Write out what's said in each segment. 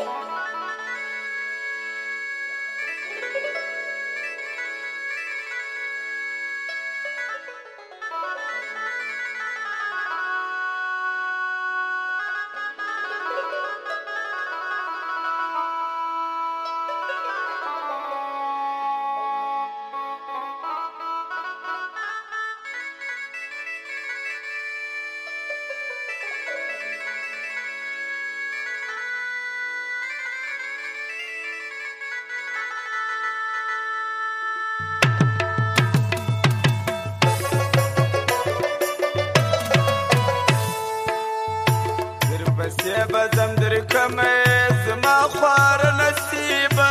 بسې به ځم درکمه زما خواره نصیبه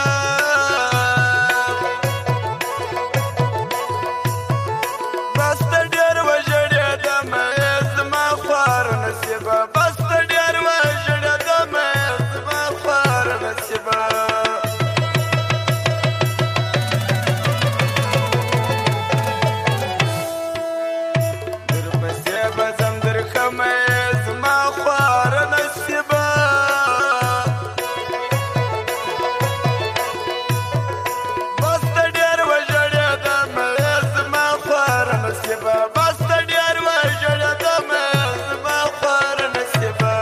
بس ته ډېر وژړېدمه زما خواره نصیبه بس ته ډېر وژړېدمه زما خواره نصیبه درپسې به ځم درکمه زما خواره نصیبه بس ته ډېر وژړېدمه زما خواره نصیبه بس ته ډېر وژړېدمه زما خواره نصیبه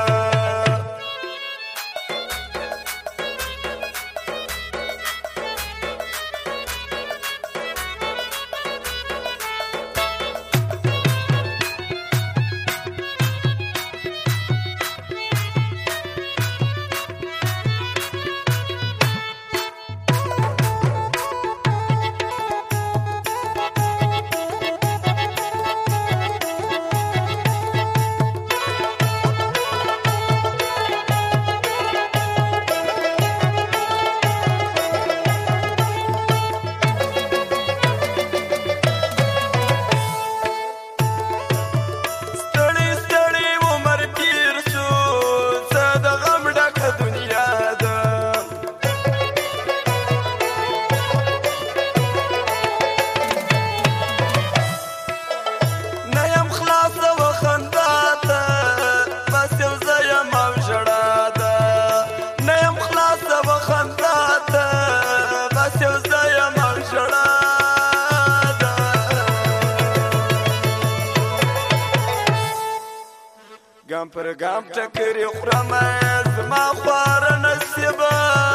ګام پر ګام ټکرې خورمه زما خواره نصیبه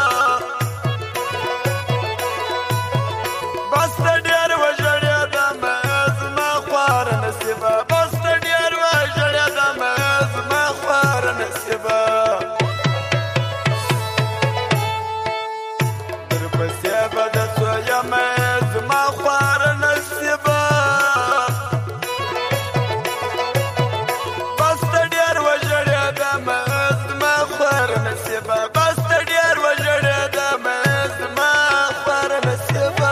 بس ته ډېر وژړېدمه زما خواره نصیبه بس ته ډېر وژړېدمه زما خواره نصیبه درپسې به د څو یمه زما خواره نصیبه بس ته ډېر وژړېدمه زما خواره نصیبه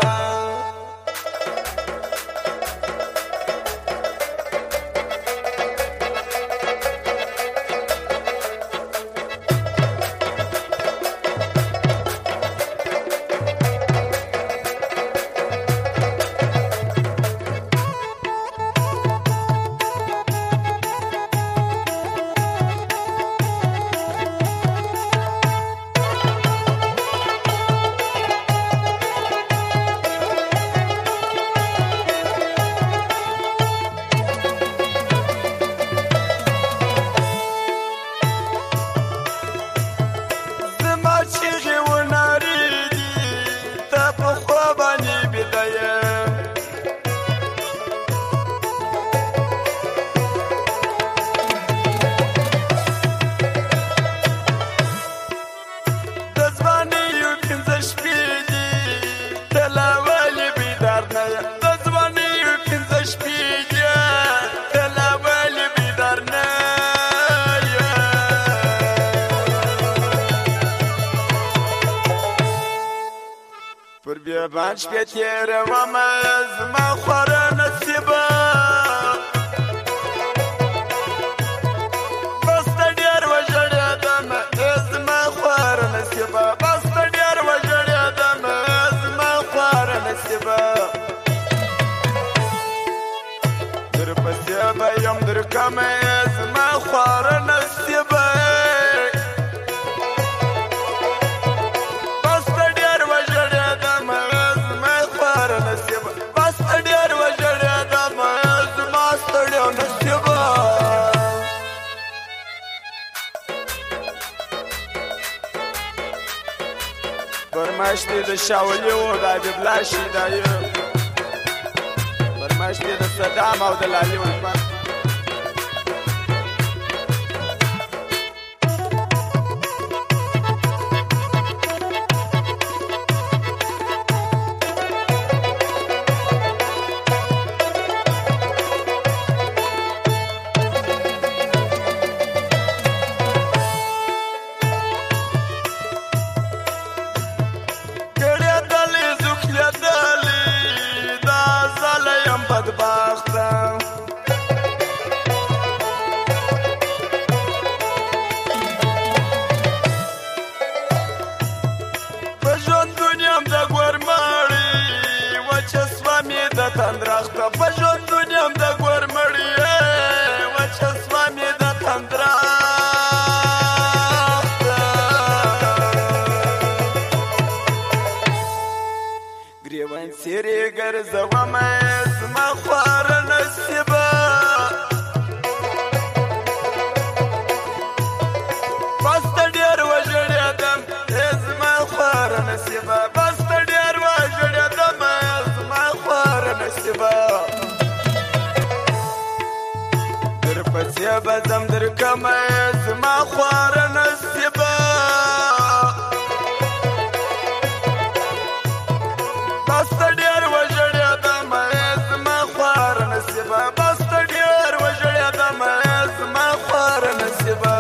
پر بیابان شپې تېرومه زما خواره نصیبه بس ته ډېر وژړېدمه زما خواره نصیبه بس ته ډېر وژړېدمه زما خواره نصیبه درپسې به یم درکمه زما خواره نصیبه فرمایش دی د شاولي و د حبیب الله شي دا یو فرمایش دی د صدام او د لالي ولپان تندرخته په ژوند دنیم د ګورمړي وچه سوه مې د تندرخته ګریوان څیرې ګرځومه زما خواره نصیبه بس ته ډېر وژړېدم زما خواره نصیبه بس ته ډېر وژړېدم نصیبه در پسې به ځم در کمه زما خواره نصیبه بس ته ډېر وژړېدم زما خواره نصیبه بس ته ډېر وژړېدم زما خواره نصیبه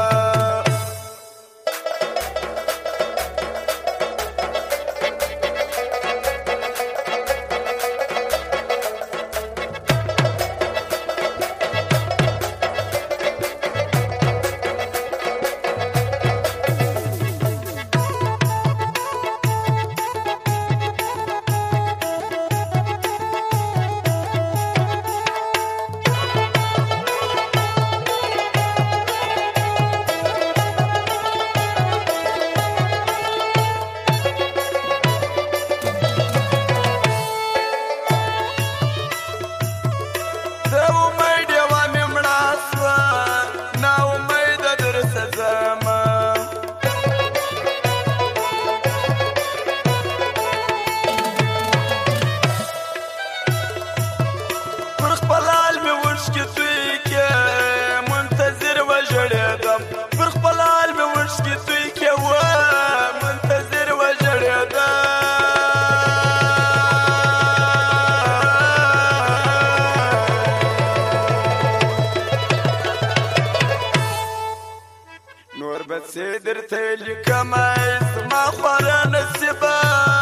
درته لیکمه زما خواره نصیبه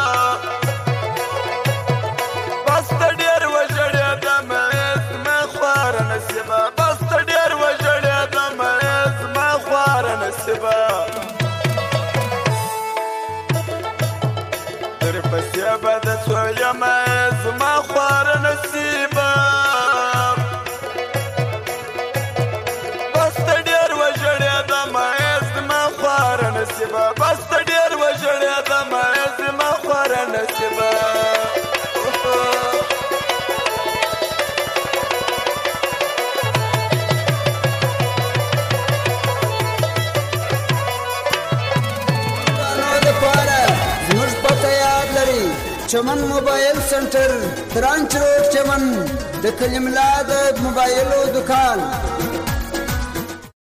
بس ته ډېر وژړېدم زما خواره نصیبه بس ته ډېر وژړېدم زما خواره نصیبه در پسې به د څو یمه زما خواره نصیبه بس ته ډېر وژړېدم نصیبه بس ته ډېر وژړېدم زما خواره نصیبه دپاره زموږ پته یاد لري چمن موبایل سنټر ترانچ روډ چمن د کلیم الله د موبایلو دکان